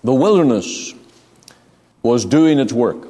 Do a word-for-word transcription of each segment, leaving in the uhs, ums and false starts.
The wilderness was doing its work.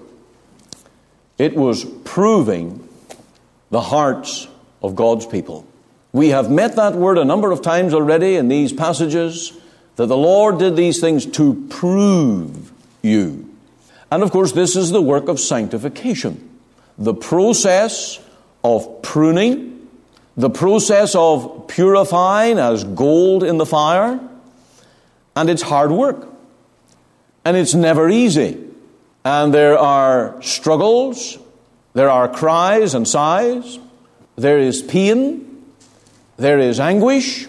It was proving the hearts of God's people. We have met that word a number of times already in these passages, that the Lord did these things to prove you. And of course, this is the work of sanctification. The process of pruning, the process of purifying as gold in the fire, and it's hard work. And it's never easy. And there are struggles, there are cries and sighs, there is pain, there is anguish,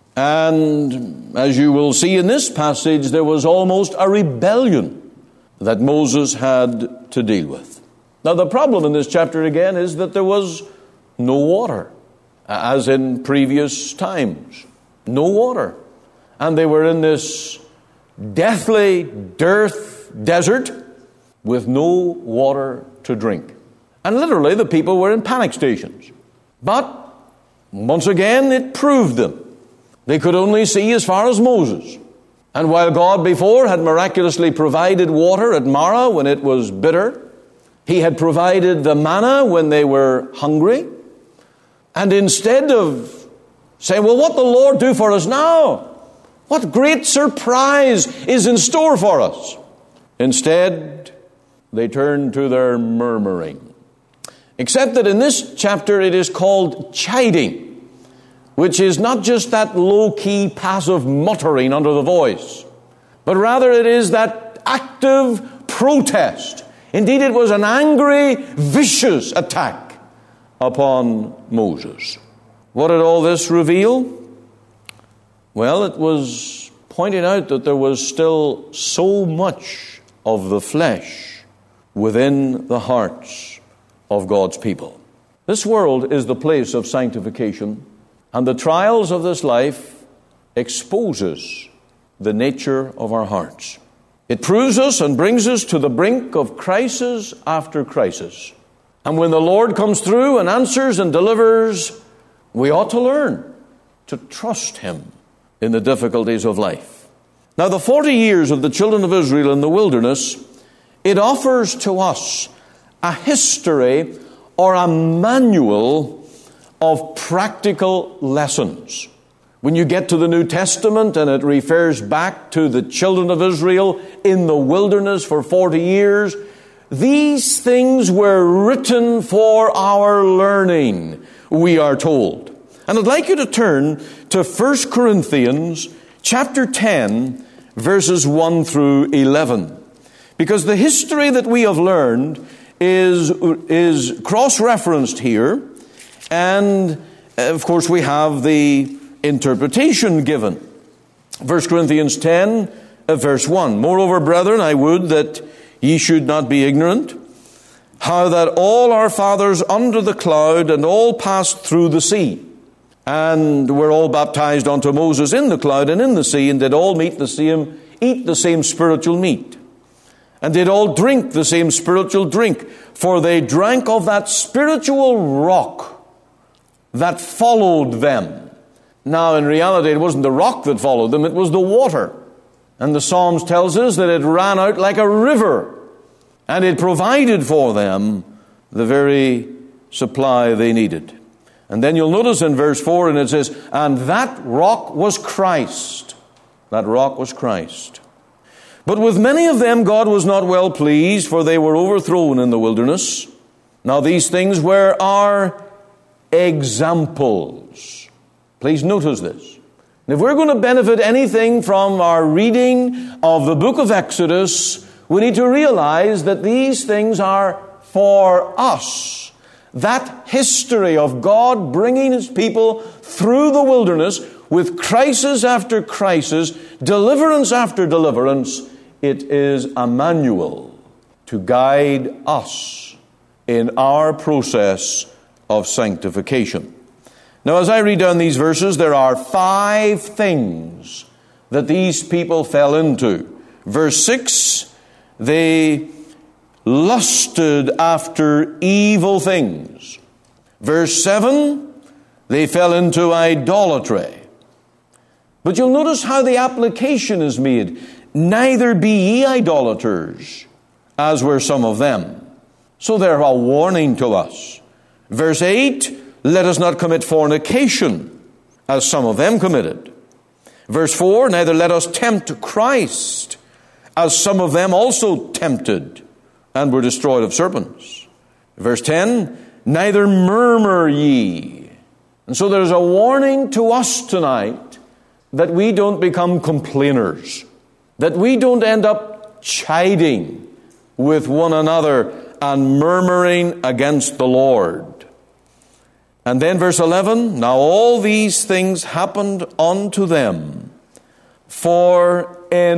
and as you will see in this passage, there was almost a rebellion that Moses had to deal with. Now the problem in this chapter again is that there was no water, as in previous times. No water. And they were in this deathly dearth desert with no water to drink. And literally the people were in panic stations. But once again it proved them. They could only see as far as Moses. And while God before had miraculously provided water at Marah when it was bitter, He had provided the manna when they were hungry. And instead of saying, well, what will the Lord do for us now? What great surprise is in store for us? Instead, they turned to their murmuring. Except that in this chapter it is called chiding, which is not just that low-key passive muttering under the voice, but rather it is that active protest. Indeed, it was an angry, vicious attack upon Moses. What did all this reveal? Well, it was pointing out that there was still so much of the flesh within the hearts of God's people. This world is the place of sanctification, and the trials of this life exposes the nature of our hearts. It proves us and brings us to the brink of crisis after crisis. And when the Lord comes through and answers and delivers, we ought to learn to trust Him in the difficulties of life. Now, the forty years of the children of Israel in the wilderness, it offers to us a history or a manual of practical lessons. When you get to the New Testament and it refers back to the children of Israel in the wilderness for forty years, these things were written for our learning, we are told. And I'd like you to turn to First Corinthians chapter ten, verses one through eleven. Because the history that we have learned is, is cross-referenced here. And, of course, we have the interpretation given. First Corinthians ten, verse one. Moreover, brethren, I would that ye should not be ignorant, how that all our fathers under the cloud and all passed through the sea, and were all baptized unto Moses in the cloud and in the sea, and did all meet the same, eat the same spiritual meat, and did all drink the same spiritual drink, for they drank of that spiritual rock that followed them. Now, in reality, it wasn't the rock that followed them, it was the water. And the Psalms tells us that it ran out like a river, and it provided for them the very supply they needed. And then you'll notice in verse four, and it says, and that rock was Christ. That rock was Christ. But with many of them God was not well pleased, for they were overthrown in the wilderness. Now these things were our examples. Please notice this. And if we're going to benefit anything from our reading of the book of Exodus, we need to realize that these things are for us. That history of God bringing His people through the wilderness with crisis after crisis, deliverance after deliverance, it is a manual to guide us in our process of sanctification. Now, as I read down these verses, there are five things that these people fell into. Verse six, they lusted after evil things. Verse seven, they fell into idolatry. But you'll notice how the application is made. neither be ye idolaters, as were some of them. So they're a warning to us. Verse eight, let us not commit fornication, as some of them committed. Verse four, neither let us tempt Christ, as some of them also tempted, and were destroyed of serpents. Verse ten, neither murmur ye. And so there's a warning to us tonight that we don't become complainers, that we don't end up chiding with one another and murmuring against the Lord. And then verse eleven, now all these things happened unto them for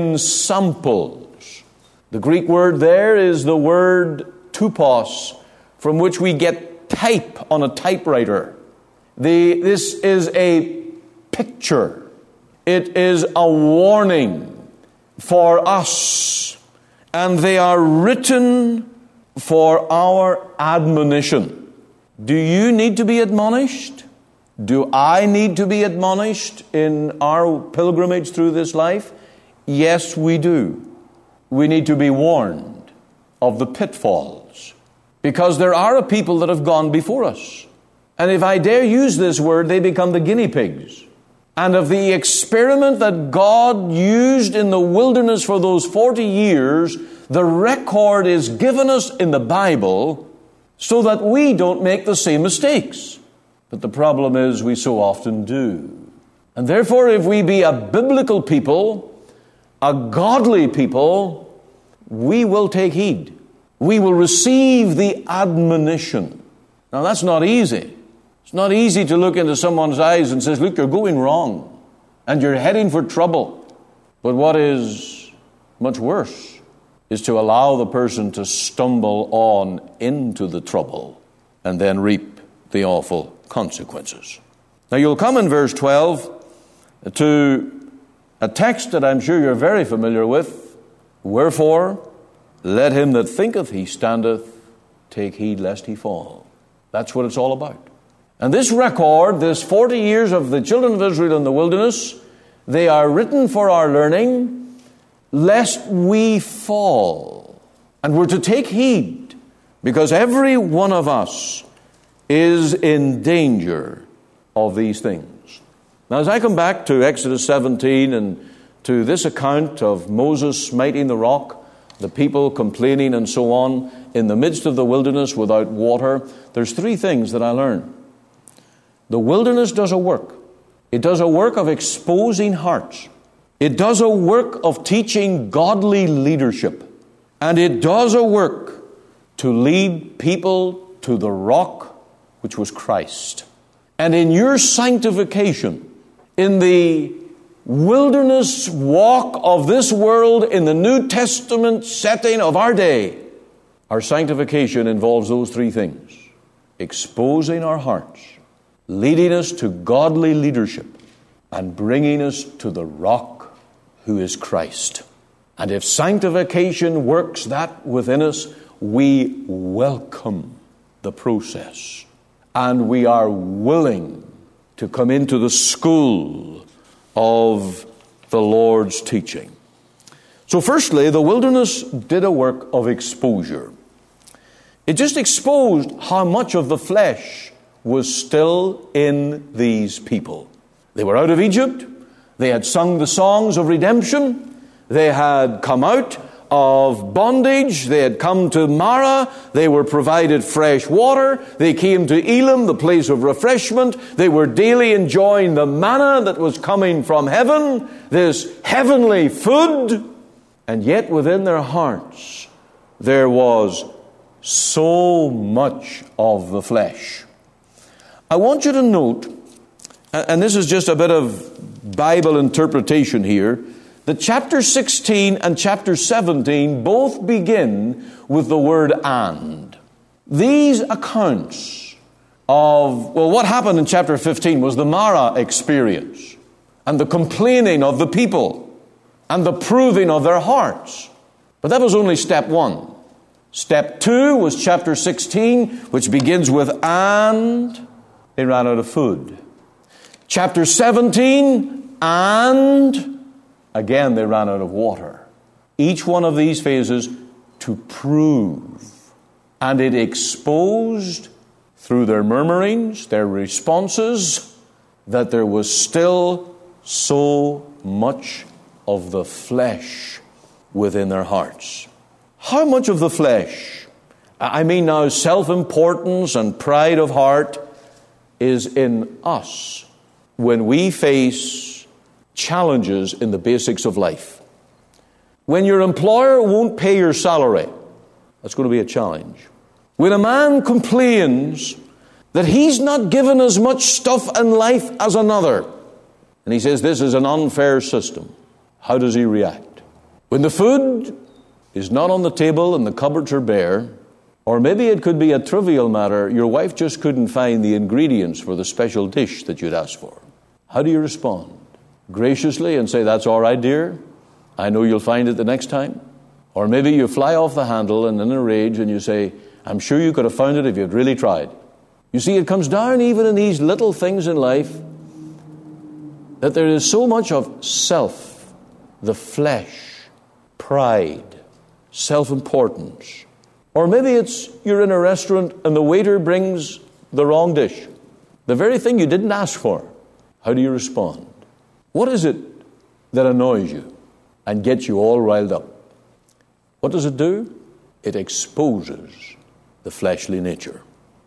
ensamples. The Greek word there is the word tupos, from which we get type on a typewriter. The, this is a picture. It is a warning for us. And they are written for our admonition. Do you need to be admonished? Do I need to be admonished in our pilgrimage through this life? Yes, we do. We need to be warned of the pitfalls, because there are a people that have gone before us. And if I dare use this word, they become the guinea pigs. And of the experiment that God used in the wilderness for those forty years, the record is given us in the Bible so that we don't make the same mistakes. But the problem is we so often do. And therefore, if we be a biblical people, a godly people, we will take heed. We will receive the admonition. Now, that's not easy. It's not easy to look into someone's eyes and say, look, you're going wrong and you're heading for trouble. But what is much worse is to allow the person to stumble on into the trouble and then reap the awful consequences. Now, you'll come in verse twelve to a text that I'm sure you're very familiar with. Wherefore, let him that thinketh he standeth take heed lest he fall. That's what it's all about. And this record, this forty years of the children of Israel in the wilderness, they are written for our learning, lest we fall. And we're to take heed, because every one of us is in danger of these things. Now, as I come back to Exodus seventeen and to this account of Moses smiting the rock, the people complaining and so on, in the midst of the wilderness without water, there's three things that I learn. The wilderness does a work. It does a work of exposing hearts. It does a work of teaching godly leadership. And it does a work to lead people to the rock, which was Christ. And in your sanctification, in the wilderness walk of this world, in the New Testament setting of our day, our sanctification involves those three things: exposing our hearts, leading us to godly leadership, and bringing us to the rock who is Christ. And if sanctification works that within us, we welcome the process. And we are willing to come into the school of the Lord's teaching. So firstly, the wilderness did a work of exposure. It just exposed how much of the flesh was still in these people. They were out of Egypt. They had sung the songs of redemption. They had come out of bondage. They had come to Marah. They were provided fresh water. They came to Elim, the place of refreshment. They were daily enjoying the manna that was coming from heaven, this heavenly food. And yet within their hearts, there was so much of the flesh. I want you to note, and this is just a bit of Bible interpretation here, that chapter sixteen and chapter seventeen both begin with the word "and." These accounts of, well, what happened in chapter fifteen was the Marah experience and the complaining of the people and the proving of their hearts. But that was only step one. Step two was chapter sixteen, which begins with "and they ran out of food." Chapter seventeen, "and again they ran out of water." each one of these phases to prove. And it exposed, through their murmurings, their responses, that there was still so much of the flesh within their hearts. How much of the flesh, I mean now self-importance and pride of heart, is in us when we face challenges in the basics of life? When your employer won't pay your salary, that's going to be a challenge. When a man complains that he's not given as much stuff in life as another, and he says this is an unfair system, how does he react? When the food is not on the table and the cupboards are bare, or maybe it could be a trivial matter, your wife just couldn't find the ingredients for the special dish that you'd asked for. How do you respond? Graciously and say, that's all right, dear. I know you'll find it the next time. Or maybe you fly off the handle and in a rage and you say, I'm sure you could have found it if you'd really tried. You see, it comes down even in these little things in life that there is so much of self, the flesh, pride, self-importance. Or maybe it's you're in a restaurant and the waiter brings the wrong dish, the very thing you didn't ask for. How do you respond? What is it that annoys you and gets you all riled up? What does it do? It exposes the fleshly nature.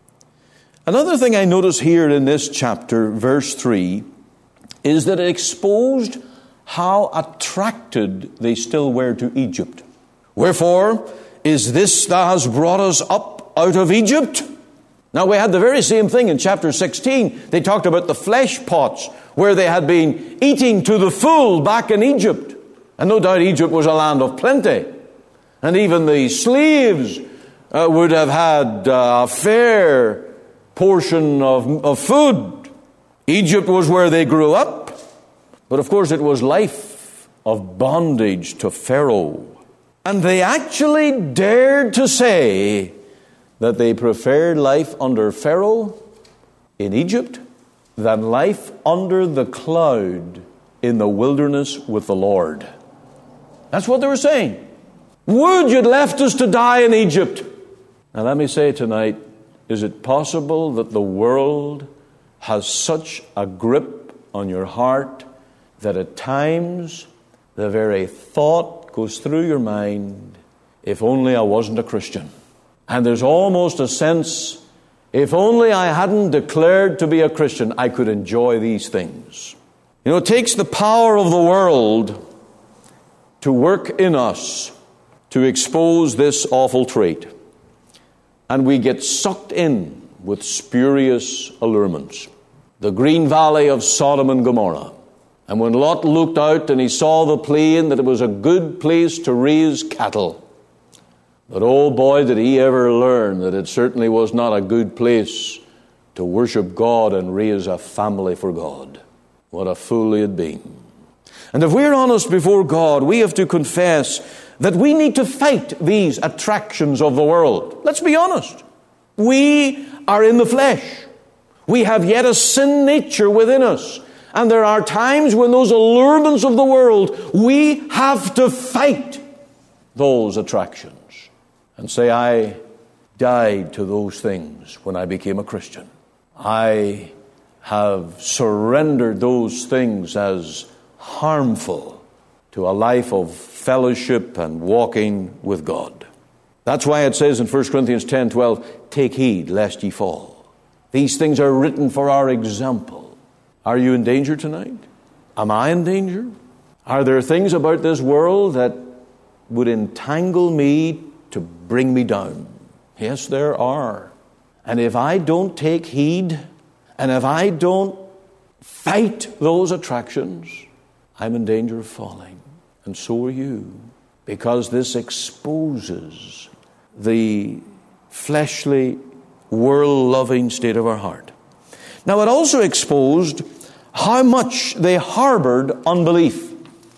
Another thing I notice here in this chapter, verse three, is that it exposed how attracted they still were to Egypt. Wherefore is this that has brought us up out of Egypt? Now we had the very same thing in chapter sixteen. They talked about the flesh pots where they had been eating to the full back in Egypt. And no doubt Egypt was a land of plenty. And even the slaves uh, would have had uh, a fair portion of, of food. Egypt was where they grew up. But of course it was life of bondage to Pharaoh. And they actually dared to say that they preferred life under Pharaoh in Egypt than life under the cloud in the wilderness with the Lord. That's what they were saying. Would you'd left us to die in Egypt. Now let me say tonight, is it possible that the world has such a grip on your heart that at times the very thought goes through your mind, if only I wasn't a Christian? And there's almost a sense, if only I hadn't declared to be a Christian, I could enjoy these things. You know, it takes the power of the world to work in us to expose this awful trait. And we get sucked in with spurious allurements. The green valley of Sodom and Gomorrah. And when Lot looked out and he saw the plain, that it was a good place to raise cattle. But oh boy, did he ever learn that it certainly was not a good place to worship God and raise a family for God. What a fool he had been. And if we're honest before God, we have to confess that we need to fight these attractions of the world. Let's be honest. We are in the flesh. We have yet a sin nature within us. And there are times when those allurements of the world, we have to fight those attractions. And say, I died to those things when I became a Christian. I have surrendered those things as harmful to a life of fellowship and walking with God. That's why it says in First Corinthians ten twelve, take heed lest ye fall. These things are written for our example. Are you in danger tonight? Am I in danger? Are there things about this world that would entangle me to bring me down? Yes, there are. And if I don't take heed, and if I don't fight those attractions, I'm in danger of falling. And so are you. Because this exposes the fleshly, world-loving state of our heart. Now, it also exposed how much they harbored unbelief.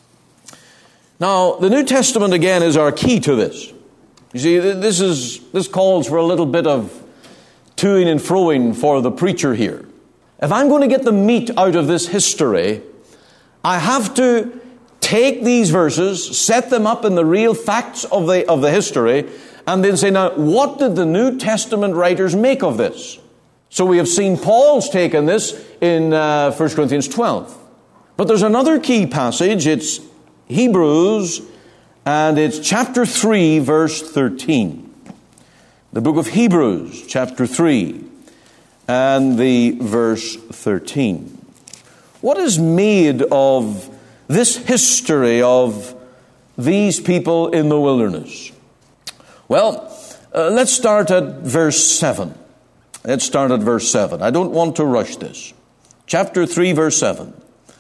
Now, the New Testament, again, is our key to this. You see, this is this calls for a little bit of toing and froing for the preacher here. If I'm going to get the meat out of this history, I have to take these verses, set them up in the real facts of the, of the history, and then say, now, what did the New Testament writers make of this? So we have seen Paul's take on this in uh, First Corinthians twelve. But there's another key passage. It's Hebrews, and it's chapter three, verse thirteen. The book of Hebrews, chapter three, and the verse thirteen. What is made of this history of these people in the wilderness? Well, uh, let's start at verse seven. Let's start at verse seven. I don't want to rush this. Chapter three, verse seven.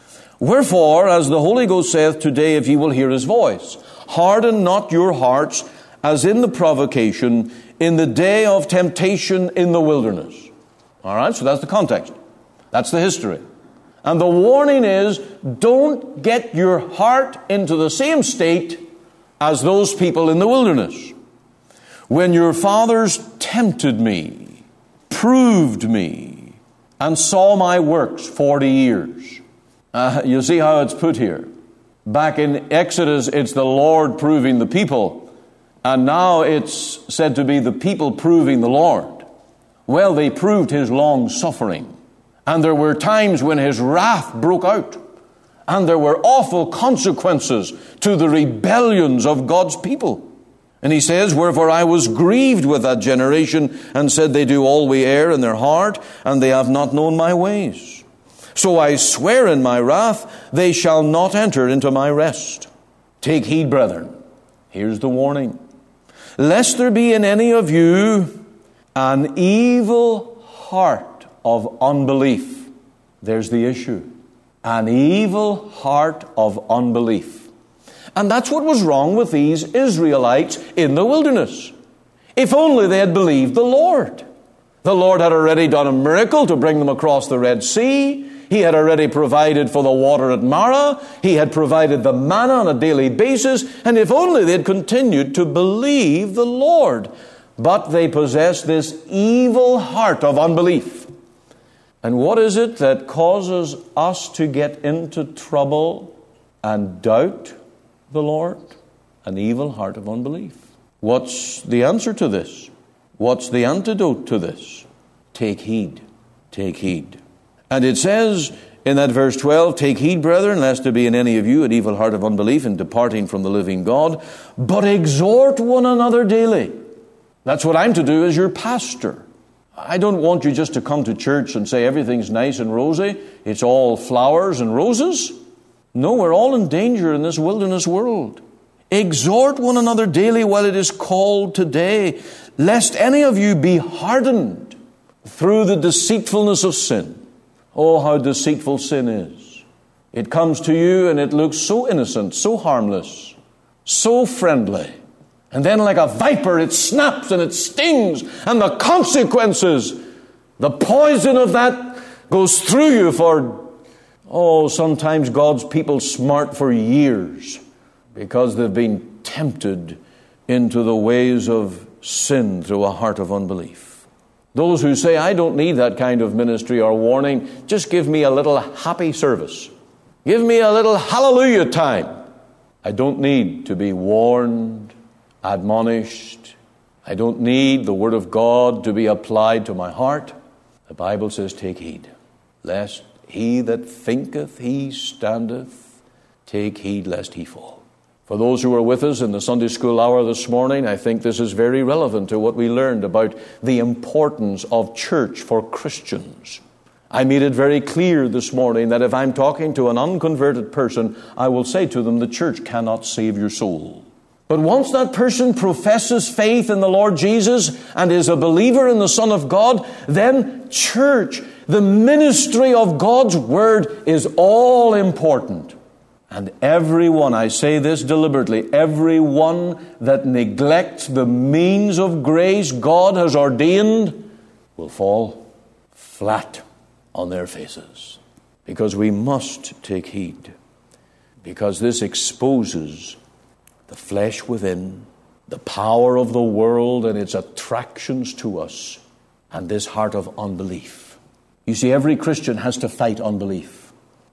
Wherefore, as the Holy Ghost saith, today if ye will hear his voice, harden not your hearts as in the provocation, in the day of temptation in the wilderness. All right, so that's the context. That's the history. And the warning is, don't get your heart into the same state as those people in the wilderness. When your fathers tempted me, proved me, and saw my works forty years. Uh, you see how it's put here. Back in Exodus, it's the Lord proving the people. And now it's said to be the people proving the Lord. Well, they proved his long suffering. And there were times when his wrath broke out. And there were awful consequences to the rebellions of God's people. And he says, wherefore I was grieved with that generation, and said, they do always err in their heart, and they have not known my ways. So I swear in my wrath, they shall not enter into my rest. Take heed, brethren. Here's the warning. Lest there be in any of you an evil heart of unbelief. There's the issue. An evil heart of unbelief. And that's what was wrong with these Israelites in the wilderness. If only they had believed the Lord. The Lord had already done a miracle to bring them across the Red Sea. He had already provided for the water at Marah. He had provided the manna on a daily basis. And if only they had continued to believe the Lord. But they possessed this evil heart of unbelief. And what is it that causes us to get into trouble and doubt the Lord? An evil heart of unbelief. What's the answer to this? What's the antidote to this? Take heed. Take heed. And it says in that verse twelve, take heed, brethren, lest there be in any of you an evil heart of unbelief in departing from the living God, but exhort one another daily. That's what I'm to do as your pastor. I don't want you just to come to church and say everything's nice and rosy. It's all flowers and roses. No, we're all in danger in this wilderness world. Exhort one another daily while it is called today, lest any of you be hardened through the deceitfulness of sin. Oh, how deceitful sin is. It comes to you and it looks so innocent, so harmless, so friendly. And then like a viper, it snaps and it stings. And the consequences, the poison of that goes through you for, oh, sometimes God's people smart for years because they've been tempted into the ways of sin through a heart of unbelief. Those who say, I don't need that kind of ministry or warning, just give me a little happy service. Give me a little hallelujah time. I don't need to be warned, admonished. I don't need the Word of God to be applied to my heart. The Bible says, take heed, lest he that thinketh he standeth, take heed lest he fall. For those who were with us in the Sunday school hour this morning, I think this is very relevant to what we learned about the importance of church for Christians. I made it very clear this morning that if I'm talking to an unconverted person, I will say to them, the church cannot save your soul. But once that person professes faith in the Lord Jesus and is a believer in the Son of God, then church, the ministry of God's Word, is all important. And everyone, I say this deliberately, everyone that neglects the means of grace God has ordained will fall flat on their faces. Because we must take heed. Because this exposes the flesh within, the power of the world and its attractions to us, and this heart of unbelief. You see, every Christian has to fight unbelief.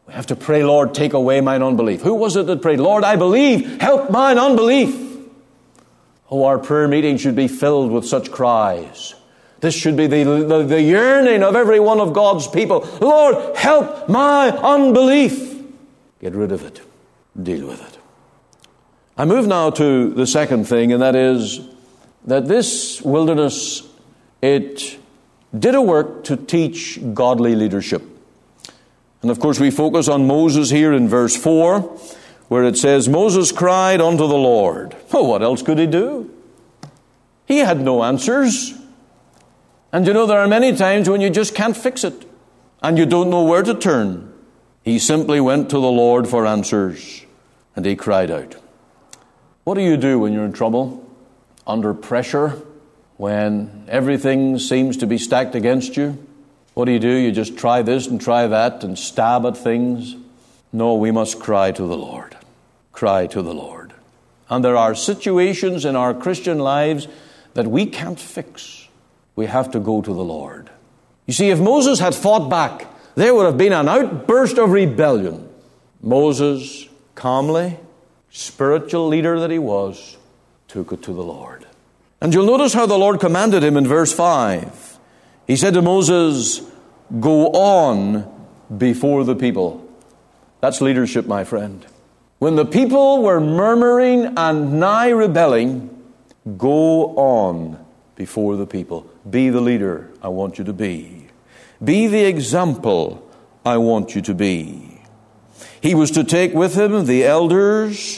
We have to pray, Lord, take away mine unbelief. Who was it that prayed, Lord, I believe, help mine unbelief? Oh, our prayer meeting should be filled with such cries. This should be the, the, the yearning of every one of God's people. Lord, help my unbelief. Get rid of it. Deal with it. I move now to the second thing, and that is that this wilderness, it did a work to teach godly leadership. And of course we focus on Moses here in verse four, where it says, Moses cried unto the Lord. Oh, what else could he do? He had no answers. And you know, there are many times when you just can't fix it, and you don't know where to turn. He simply went to the Lord for answers, and he cried out. What do you do when you're in trouble, under pressure, when everything seems to be stacked against you? What do you do? You just try this and try that and stab at things? No, we must cry to the Lord. Cry to the Lord. And there are situations in our Christian lives that we can't fix. We have to go to the Lord. You see, if Moses had fought back, there would have been an outburst of rebellion. Moses, calmly, spiritual leader that he was, took it to the Lord. And you'll notice how the Lord commanded him in verse five. He said to Moses, go on before the people. That's leadership, my friend. When the people were murmuring and nigh rebelling, go on before the people. Be the leader I want you to be. Be the example I want you to be. He was to take with him the elders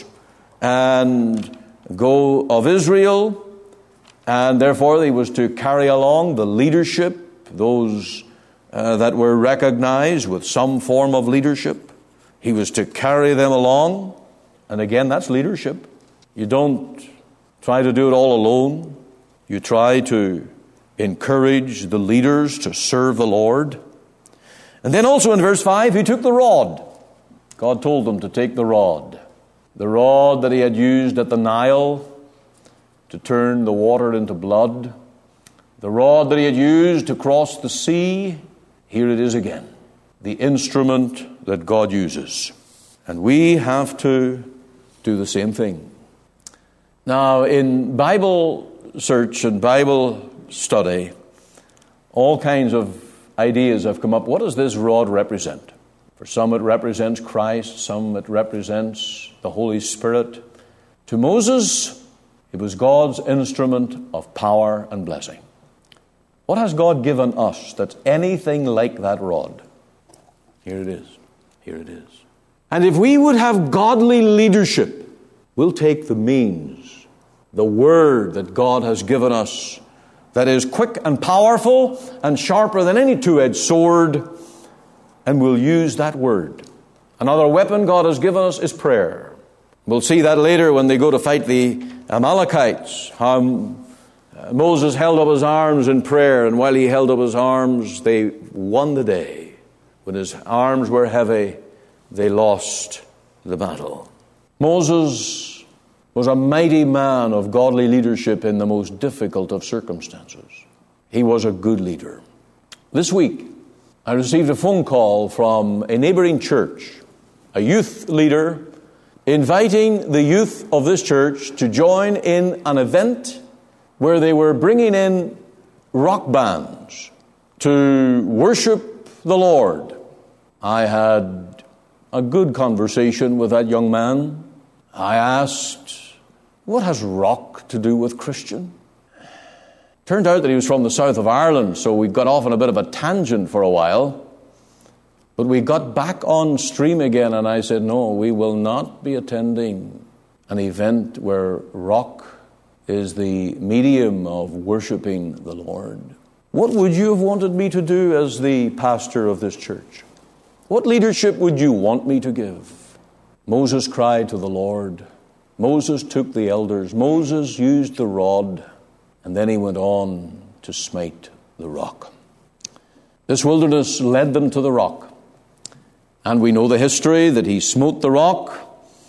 and go of Israel, and therefore he was to carry along the leadership, those uh, that were recognized with some form of leadership. He was to carry them along, and again, that's leadership. You don't try to do it all alone. You try to encourage the leaders to serve the Lord. And then also in verse five, he took the rod. God told them to take the rod. The rod that he had used at the Nile to turn the water into blood. The rod that he had used to cross the sea. Here it is again. The instrument that God uses. And we have to do the same thing. Now, in Bible search and Bible study, all kinds of ideas have come up. What does this rod represent? For some it represents Christ, some it represents the Holy Spirit. To Moses, it was God's instrument of power and blessing. What has God given us that's anything like that rod? Here it is. Here it is. And if we would have godly leadership, we'll take the means, the word that God has given us, that is quick and powerful and sharper than any two-edged sword, and we'll use that word. Another weapon God has given us is prayer. We'll see that later when they go to fight the Amalekites, how Moses held up his arms in prayer, and while he held up his arms, they won the day. When his arms were heavy, they lost the battle. Moses was a mighty man of godly leadership in the most difficult of circumstances. He was a good leader. This week, I received a phone call from a neighboring church, a youth leader, inviting the youth of this church to join in an event where they were bringing in rock bands to worship the Lord. I had a good conversation with that young man. I asked, what has rock to do with Christian? Turned out that he was from the south of Ireland, so we got off on a bit of a tangent for a while. But we got back on stream again, and I said, no, we will not be attending an event where rock is the medium of worshiping the Lord. What would you have wanted me to do as the pastor of this church? What leadership would you want me to give? Moses cried to the Lord. Moses took the elders. Moses used the rod. And then he went on to smite the rock. This wilderness led them to the rock. And we know the history that he smote the rock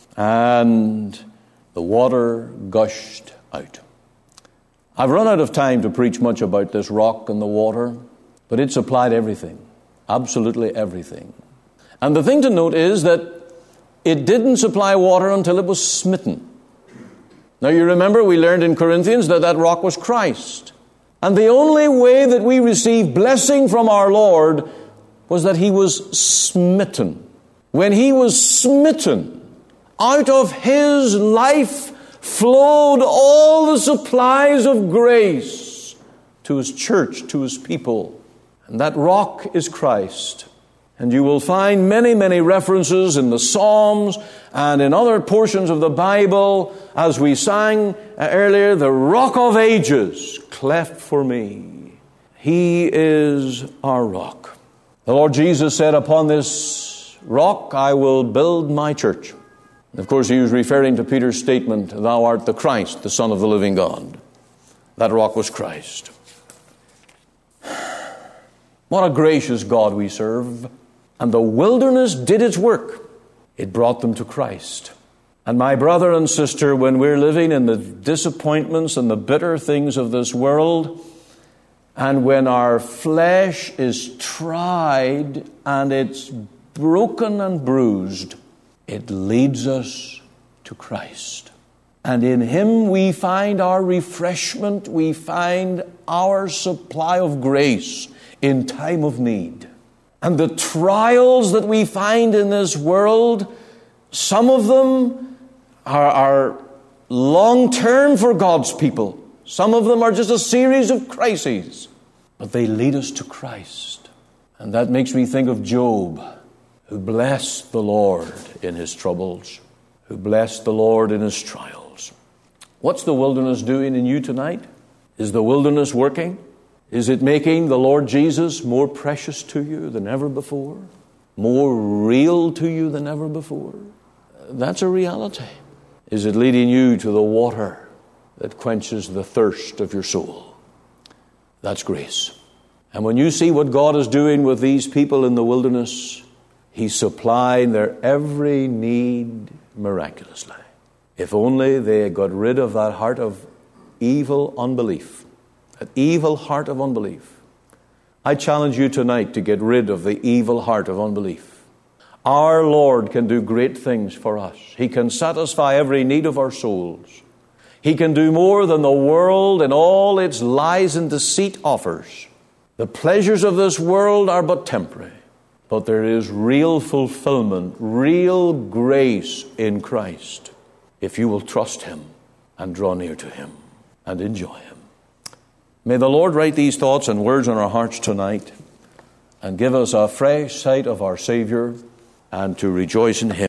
and the water gushed out. I've run out of time to preach much about this rock and the water, but it supplied everything, absolutely everything. And the thing to note is that it didn't supply water until it was smitten. Now you remember we learned in Corinthians that that rock was Christ. And the only way that we receive blessing from our Lord was that He was smitten. When He was smitten, out of His life flowed all the supplies of grace to His church, to His people. And that rock is Christ. And you will find many, many references in the Psalms and in other portions of the Bible, as we sang earlier, the Rock of Ages, cleft for me. He is our rock. The Lord Jesus said, upon this rock I will build my church. And of course, He was referring to Peter's statement, thou art the Christ, the Son of the living God. That rock was Christ. What a gracious God we serve. And the wilderness did its work. It brought them to Christ. And my brother and sister, when we're living in the disappointments and the bitter things of this world, and when our flesh is tried and it's broken and bruised, it leads us to Christ. And in Him we find our refreshment, we find our supply of grace in time of need. And the trials that we find in this world, some of them are, are long-term for God's people. Some of them are just a series of crises. But they lead us to Christ. And that makes me think of Job, who blessed the Lord in his troubles, who blessed the Lord in his trials. What's the wilderness doing in you tonight? Is the wilderness working? Is it making the Lord Jesus more precious to you than ever before? More real to you than ever before? That's a reality. Is it leading you to the water that quenches the thirst of your soul? That's grace. And when you see what God is doing with these people in the wilderness, He's supplying their every need miraculously. If only they got rid of that heart of evil unbelief. That evil heart of unbelief. I challenge you tonight to get rid of the evil heart of unbelief. Our Lord can do great things for us. He can satisfy every need of our souls. He can do more than the world and all its lies and deceit offers. The pleasures of this world are but temporary, but there is real fulfillment, real grace in Christ, if you will trust Him and draw near to Him and enjoy Him. May the Lord write these thoughts and words on our hearts tonight and give us a fresh sight of our Savior and to rejoice in Him.